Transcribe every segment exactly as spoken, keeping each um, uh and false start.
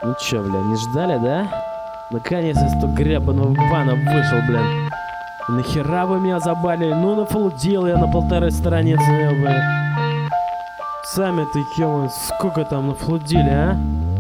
Ну чё, бля, не ждали, да? Наконец из того гребаного бана вышел, блин. Нахера вы меня забанили? Ну нафлудил я на полторы страницы, блин. Сами-то, ё, сколько там нафлудили, а?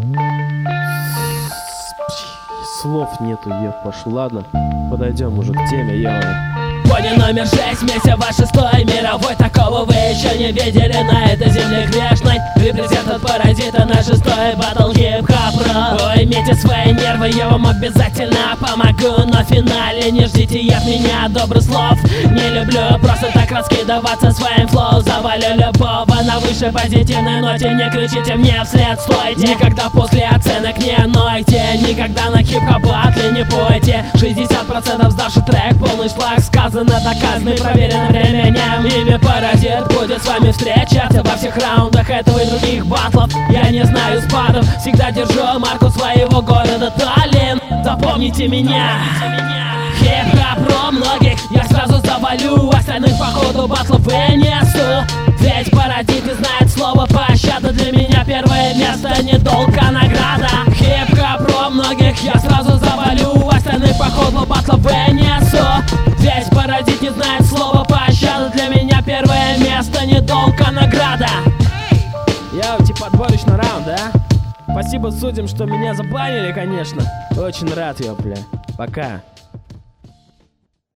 Слов нету, ё, пошел. Ладно, подойдем уже к теме, ё. Пони номер шесть, вместе ваш шестой мировой. Такого вы еще не видели на этой земле грешной. Репрезент от паразита на шестой батл хип-хоп про. Уймите свои нервы, я вам обязательно помогу. Но в финале не ждите от меня добрых слов. Не люблю просто так раскидываться своим флоу. Завалю любого на высшей позитивной ноте. Не кричите мне вслед, стойте. Никогда после оценок не нойте. Никогда на хип-хоп батле не пойте. шестьдесят процентов сдавший трек, полный шлак. Сказано, доказано и проверено временем. Имя паразит будет с вами встречаться во всех раундах этого и других батлов. Я не знаю спадов, всегда держу марку своего города Таллин. Запомните меня. Хип-хоп про многих я сразу завалю. Остальных по ходу батлов вынесу. Ведь паразиты знают слово пощада. Для меня первое место не долг, а награда. Хип-хоп про многих я сразу завалю. Остальных по ходу батлов вынесу. Весь паразит не знает слова пощада. Для меня первое место не долг, а награда. Я типа отборочный раунд, да? Спасибо судьям, что меня забанили, конечно. Очень рад я, бля. Пока.